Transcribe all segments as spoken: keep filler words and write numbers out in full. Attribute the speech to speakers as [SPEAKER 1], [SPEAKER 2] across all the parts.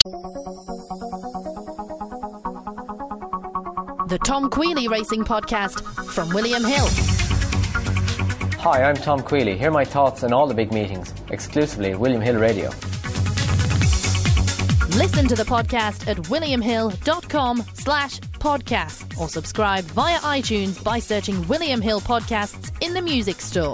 [SPEAKER 1] The Tom Queally Racing Podcast from William Hill.
[SPEAKER 2] Hi, I'm Tom Queally. Hear my thoughts on all the big meetings, exclusively at William Hill Radio.
[SPEAKER 1] Listen to the podcast at williamhill.com slash podcast or subscribe via iTunes by searching William Hill Podcasts in the music store.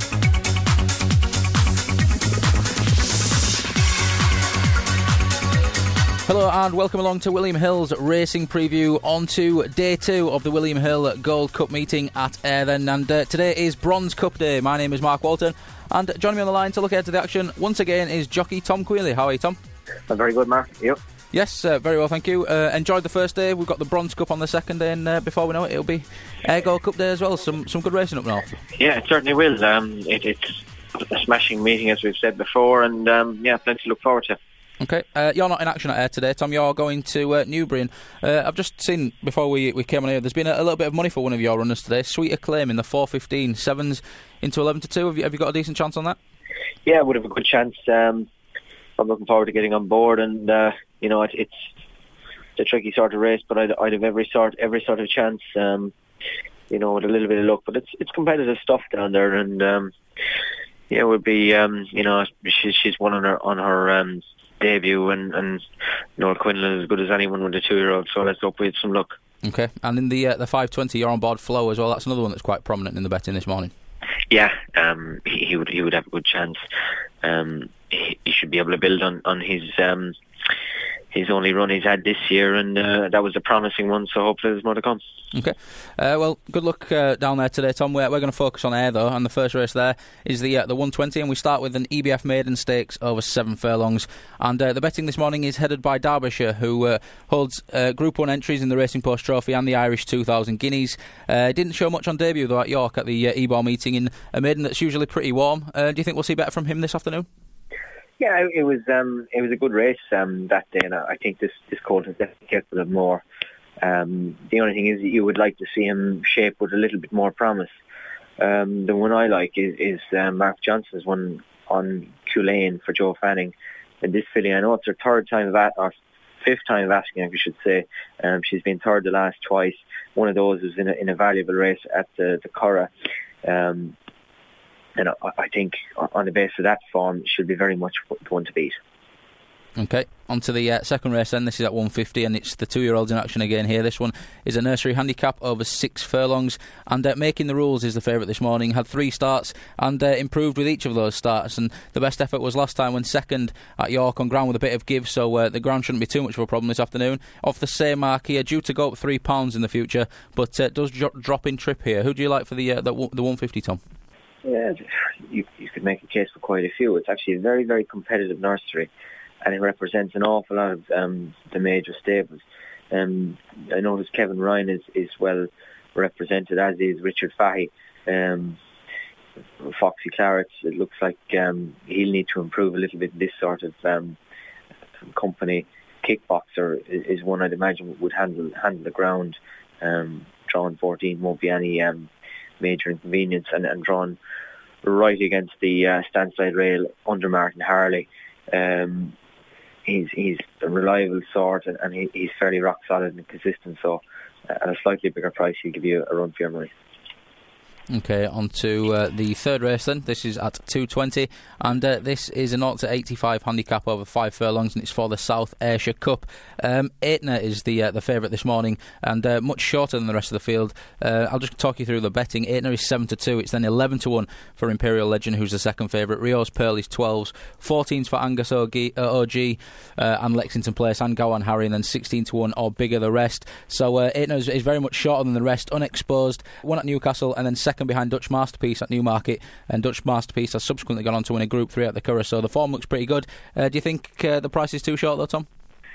[SPEAKER 3] Hello and welcome along to William Hill's racing preview on to day two of the William Hill Gold Cup meeting at Airden, and uh, today is Bronze Cup Day. My name is Mark Walton, and joining me on the line to look ahead to the action once again is jockey Tom Queally. How are you, Tom?
[SPEAKER 4] I'm very good, Mark. You?
[SPEAKER 3] Yes, uh, very well, thank you. Uh, enjoyed the first day. We've got the Bronze Cup on the second day, and uh, before we know it, it'll be Air Gold Cup Day as well. Some some good racing up north.
[SPEAKER 4] Yeah, it certainly will. Um, it, it's a smashing meeting, as we've said before, and um, yeah, plenty to look forward to.
[SPEAKER 3] Okay, uh, you're not in action at Air today, Tom. You're going to uh, Newbury. And, uh, I've just seen, before we, we came on here, there's been a, a little bit of money for one of your runners today. Sweet Acclaim in the four fifteen, sevens into eleven to two. Have you, have you got a decent chance on that?
[SPEAKER 4] Yeah, I would have a good chance. Um, I'm looking forward to getting on board, and uh, you know, it, it's a tricky sort of race, but I'd, I'd have every sort every sort of chance. Um, you know, with a little bit of luck, but it's it's competitive stuff down there, and um, yeah, it would be um, you know, she's she's won on her on her. Um, debut, and, and Noel Quinlan is as good as anyone with a two-year-old, so let's hope we have some luck.
[SPEAKER 3] Okay, and in the uh, the five twenty, you're on board Flow as well. That's another one that's quite prominent in the betting this morning.
[SPEAKER 4] Yeah, um, he, he would he would have a good chance. Um, he, he should be able to build on on his um, his only run he's had this year, and uh, that was a promising one. So hopefully there's more to come.
[SPEAKER 3] Okay, uh, well, good luck uh, down there today, Tom. We're, we're going to focus on Air though, and the first race there is the uh, the one twenty, and we start with an E B F Maiden Stakes over seven furlongs. And uh, the betting this morning is headed by Derbyshire, who uh, holds uh, Group One entries in the Racing Post Trophy and the Irish two thousand Guineas. Uh, didn't show much on debut though at York at the uh, E B O meeting in a maiden that's usually pretty warm. Uh, do you think we'll see better from him this afternoon?
[SPEAKER 4] Yeah, it was um, it was a good race um, that day, and I think this this colt has definitely kept a little more. Um, the only thing is that you would like to see him shape with a little bit more promise. Um, the one I like is, is uh, Mark Johnson's one on Culane for Joe Fanning. And this filly, I know it's her third time of at, or fifth time of asking, I should say. Um, she's been third the last twice. One of those was in a, in a valuable race at the, the Curragh. Um, and I, I think on the basis of that form, she'll be very much the one to beat.
[SPEAKER 3] Okay, on to the uh, second race then. This is at one fifty, and it's the two-year-olds in action again here. This one is a nursery handicap over six furlongs, and uh, Making the Rules is the favourite this morning. Had three starts and uh, improved with each of those starts, and the best effort was last time when second at York on ground with a bit of give, so uh, the ground shouldn't be too much of a problem this afternoon. Off the same mark here, due to go up three pounds in the future, but uh, does jo- drop in trip here. Who do you like for the uh, the, the one fifty, Tom?
[SPEAKER 4] Yeah, you, you could make a case for quite a few. It's actually a very, very competitive nursery, and it represents an awful lot of um, the major stables. Um, I noticed Kevin Ryan is, is well represented, as is Richard Fahey. Um, Foxy Clarets, it looks like um, he'll need to improve a little bit in this sort of um, company. Kickboxer is, is one I'd imagine would handle handle the ground. Um, drawn fourteen won't be any um, major inconvenience, and, and drawn right against the uh, standside rail under Martin Harley. Um, He's he's a reliable sort, and, and he, he's fairly rock solid and consistent. So, uh, at a slightly bigger price, he'll give you a run for your money.
[SPEAKER 3] Okay, on to uh, the third race then. This is at two twenty, and uh, this is a zero to eighty-five handicap over five furlongs, and it's for the South Ayrshire Cup. Um, Aetna is the uh, the favourite this morning, and uh, much shorter than the rest of the field. Uh, I'll just talk you through the betting. Aetna is seven to two. It's then eleven to one for Imperial Legend, who's the second favourite. Rio's Pearl is twelves. fourteens for Angus O G, uh, O G uh, and Lexington Place and Gowan Harry, and then sixteen to one or bigger the rest. So uh, Aetna is, is very much shorter than the rest, unexposed. One at Newcastle, and then second behind Dutch Masterpiece at Newmarket, and Dutch Masterpiece has subsequently gone on to win a Group three at the Curragh, so the form looks pretty good. Uh, do you think uh, the price is too short though, Tom?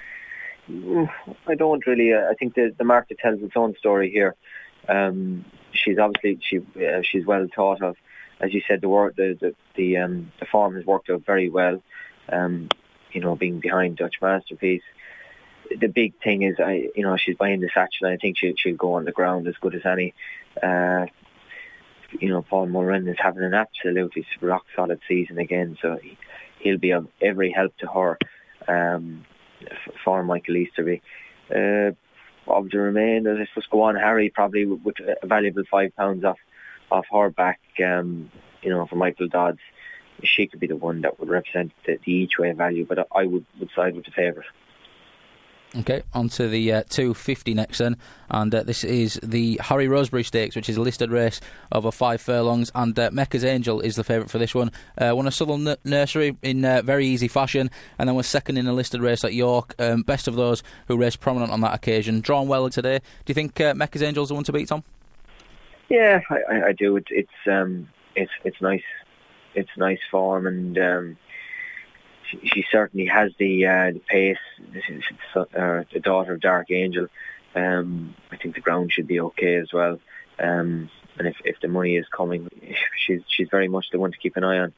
[SPEAKER 4] I don't really. Uh, I think the, the market tells its own story here. Um, she's obviously she uh, she's well thought of. As you said, the work, the the the, um, the form has worked out very well. Um, you know, being behind Dutch Masterpiece. The big thing is, I you know, she's buying the satchel, and I think she she'll go on the ground as good as any. Uh, You know, Paul Mulren is having an absolutely rock solid season again, so he, he'll be of every help to her. Um, for Michael Easterby. Uh, of the remainder, let's just go on. Harry probably with, with a valuable five pounds off off her back. Um, you know, for Michael Dodds, she could be the one that would represent the, the each way value, but I would, would side with the favourite.
[SPEAKER 3] Okay, on to the uh, two fifty next then, and uh, this is the Harry Rosebery Stakes, which is a listed race over five furlongs, and uh, Mecca's Angel is the favourite for this one. Uh, won a Southern n- Nursery in uh, very easy fashion, and then was second in a listed race at York. Um, best of those who raced prominent on that occasion. Drawn well today. Do you think uh, Mecca's Angel is the one to beat, Tom?
[SPEAKER 4] Yeah, I, I do. It, it's um, it's it's nice. It's nice form, and um, she, she certainly has the uh, the pace. This is uh, the daughter of Dark Angel. Um, I think the ground should be okay as well. Um, and if, if the money is coming, she's she's very much the one to keep an eye on.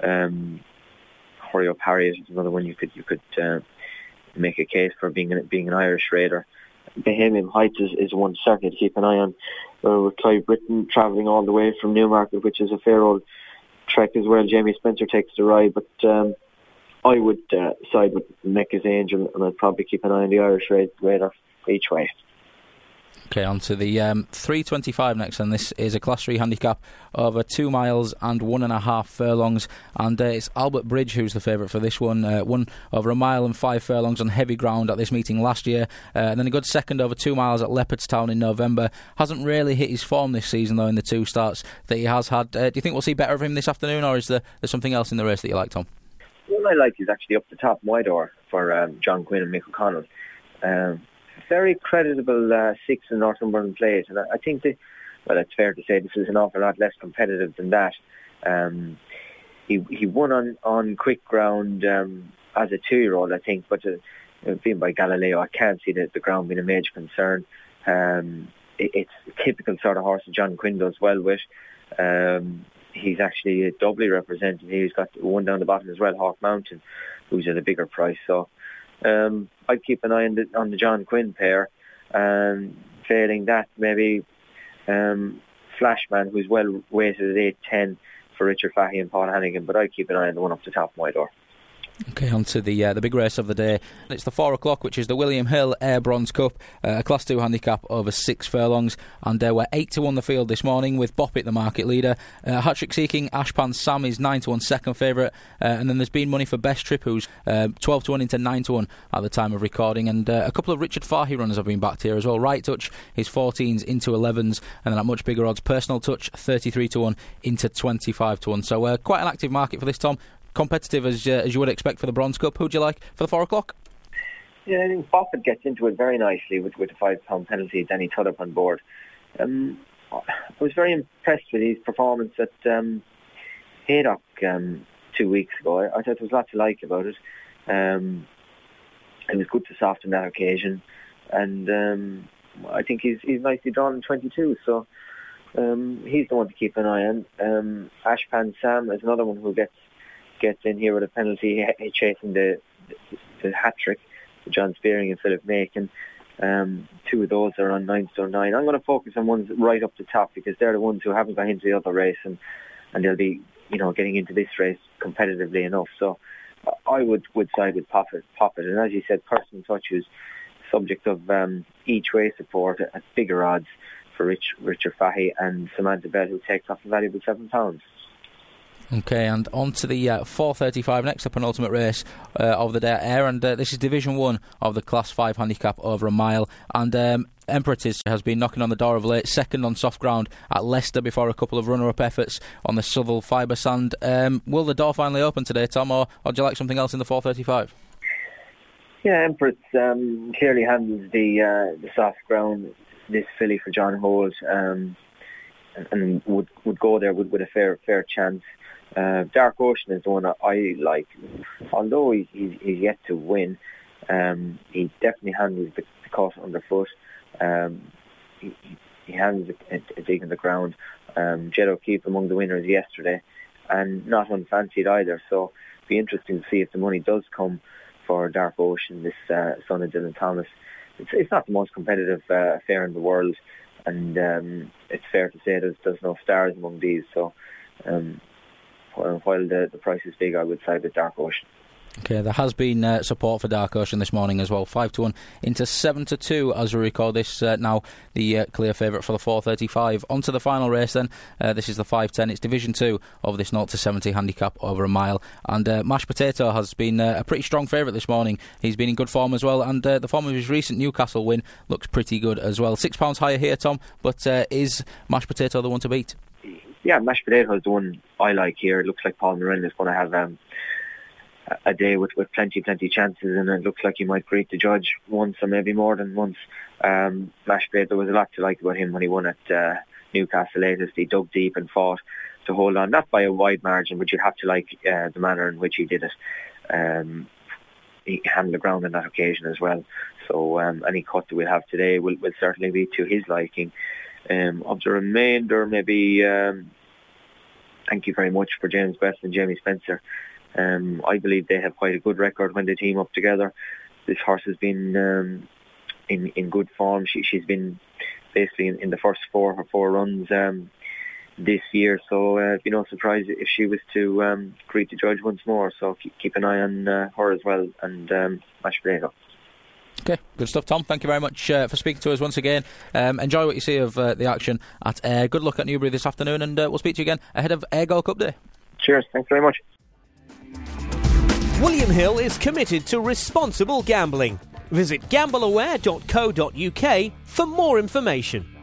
[SPEAKER 4] Um, Hurry Up Harriet is another one you could you could uh, make a case for being an, being an Irish raider. Bahamian Heights is, is one certainly to keep an eye on. Uh, with Clive Britton travelling all the way from Newmarket, which is a fair old trek as well. Jamie Spencer takes the ride, but um, I would uh, side with Mecca's Angel, and I'd probably keep an eye on the Irish Raider each way.
[SPEAKER 3] Okay, on to the um, three twenty-five next, and this is a Class three handicap over two miles and one and a half furlongs, and uh, it's Albert Bridge who's the favourite for this one. Uh, won over a mile and five furlongs on heavy ground at this meeting last year, uh, and then a good second over two miles at Leopardstown in November. Hasn't really hit his form this season though in the two starts that he has had. Uh, do you think we'll see better of him this afternoon, or is there there's something else in the race that you like, Tom?
[SPEAKER 4] What I like is actually Up the Top, My Door, for um, John Quinn and Mick O'Connell. Um, very creditable uh, six in Northumberland plate, and I, I think that, well, it's fair to say this is an awful lot less competitive than that. Um, he he won on, on quick ground um, as a two-year-old, I think, but uh, being by Galileo, I can't see the, the ground being a major concern. Um, it, it's a typical sort of horse that John Quinn does well with. Um, he's actually doubly represented. He's got one down the bottom as well, Hawk Mountain, who's at a bigger price. So um, I'd keep an eye on the, on the John Quinn pair. Um, failing that, maybe um, Flashman, who's well weighted at eight ten for Richard Fahey and Paul Hannigan. But I'd keep an eye on the one up the top, My Door.
[SPEAKER 3] Okay, on to the uh, the big race of the day. It's the four o'clock, which is the William Hill Air Bronze Cup, uh, a Class two handicap over six furlongs, and uh, we're eight to one the field this morning with Boppet the market leader. Uh, hat-trick seeking Ashpan Sam is nine to one second favourite, uh, and then there's been money for Best Trip, who's uh, twelve to one into nine to one at the time of recording, and uh, a couple of Richard Fahey runners have been backed here as well. Right Touch, his fourteens into elevens, and then at much bigger odds, Personal Touch thirty-three to one into twenty-five to one. So uh, quite an active market for this, Tom. Competitive as uh, as you would expect for the Bronze Cup. Who'd you like for the four o'clock?
[SPEAKER 4] Yeah, I think Boffett gets into it very nicely with, with a five pound penalty. Danny Tudhope on board. Um, I was very impressed with his performance at um, Haydock um, two weeks ago. I, I thought there was lots to like about it. Um, it was good to soften that occasion, and um, I think he's he's nicely drawn in twenty-two. So um, he's the one to keep an eye on. Um, Ashpan Sam is another one who gets. gets in here with a penalty, chasing the, the, the hat-trick, John Spearing and Philip Macon. Um, two of those are on nine stone nine. I'm going to focus on ones right up the top because they're the ones who haven't gone into the other race, and, and they'll be, you know, getting into this race competitively enough. So I would, would side with Poppet, Poppet. And as you said, Personal Touch is subject of um, each way support at bigger odds for Rich, Richard Fahey and Samantha Bell, who takes off a valuable seven pounds.
[SPEAKER 3] Okay, and on to the uh, four thirty-five next, the penultimate race uh, of the day at Ayr, and uh, this is Division one of the Class five handicap over a mile, and um, Emeritus has been knocking on the door of late, second on soft ground at Leicester before a couple of runner-up efforts on the Southwell fibre sand. Um, will the door finally open today, Tom, or, or do you like something else in the four thirty-five?
[SPEAKER 4] Yeah, Empress um, clearly handles the uh, the soft ground, this filly for John Holt, um, and, and would would go there with, with a fair fair chance. Uh, Dark Ocean is the one that I like. Although he, he's, he's yet to win, um, he definitely handles the, the cut underfoot. Um, he, he handles a, a dig in the ground. Um, Jed O'Keefe among the winners yesterday, and not unfancied either. So it'll be interesting to see if the money does come for Dark Ocean, this uh, son of Dylan Thomas. It's, it's not the most competitive uh, affair in the world, and um, it's fair to say there's, there's no stars among these. So. Um, While the, the price is big, I would side with Dark Ocean.
[SPEAKER 3] Okay, there has been uh, support for Dark Ocean this morning as well. five to one into seven to two as we record this. Uh, now the uh, clear favourite for the four thirty-five. On to the final race then. Uh, this is the five ten. It's Division two of this zero to seventy handicap over a mile. And uh, Mashed Potato has been uh, a pretty strong favourite this morning. He's been in good form as well. And uh, the form of his recent Newcastle win looks pretty good as well. Six pounds higher here, Tom. But uh, is Mashed Potato the one to beat?
[SPEAKER 4] Yeah, Mashed Potato is the one I like here. It looks like Paul Moran is going to have Um, a day with, with plenty, plenty chances, and it looks like he might greet the judge once or maybe more than once. Um, Mashed Potato, there was a lot to like about him when he won at uh, Newcastle latest. He dug deep and fought to hold on, not by a wide margin, but you have to like uh, the manner in which he did it. Um, he handled the ground on that occasion as well. So um, any cut that we'll have today will, will certainly be to his liking. Um, of the remainder, maybe um, thank you very much for James Best and Jamie Spencer. Um, I believe they have quite a good record when they team up together. This horse has been um, in in good form. She, she's been basically in, in the first four or four runs um, this year, so uh, it'd be no surprise if she was to um, greet the judge once more. So keep, keep an eye on uh, her as well, and um, Mashed Potato.
[SPEAKER 3] Okay, good stuff, Tom. Thank you very much uh, for speaking to us once again. Um, enjoy what you see of uh, the action at Ayr. Good luck at Newbury this afternoon, and uh, we'll speak to you again ahead of Ayr Gold Cup Day.
[SPEAKER 4] Cheers, thanks very much.
[SPEAKER 5] William Hill is committed to responsible gambling. Visit gamble aware dot co dot uk for more information.